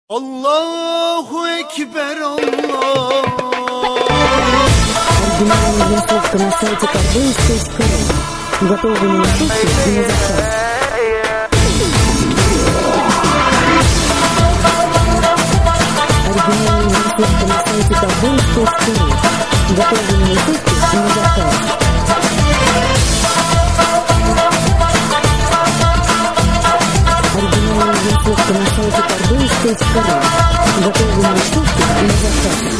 Allahu Ekber, Allah. Оригинальная винтовка на сайте cardboys.ru. Готовы на сутки и на заказ. Оригинальная винтовка на сайте cardboys.ru. Готовы на сутки и на заказ. Оригинальная винтовка на сайте cardboys.ru. Готовы на сутки и на заказ.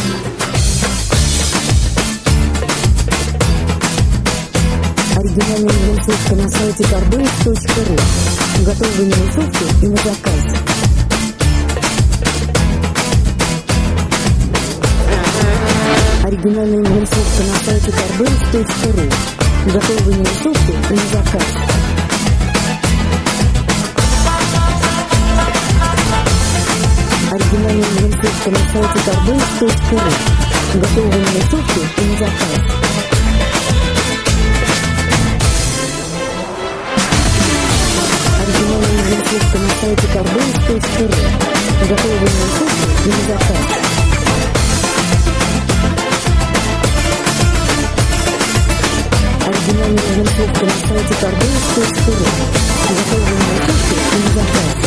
Оригинальная винтовка на сайте cardboys.ru. Готовы на сутки и на заказ. Оригинальная винтовка на сайте cardboys.ru. Готовы на сутки и на заказ. Оригинальная винтовка на сайте cardboys.ru. Готовы на сутки и на заказ. Оригинальная винтовка на сайте cardboys.ru. Готовы на сутки и на заказ. Оригинальная винтовка на сайте cardboys.ru. Готовы на сутки и на заказ.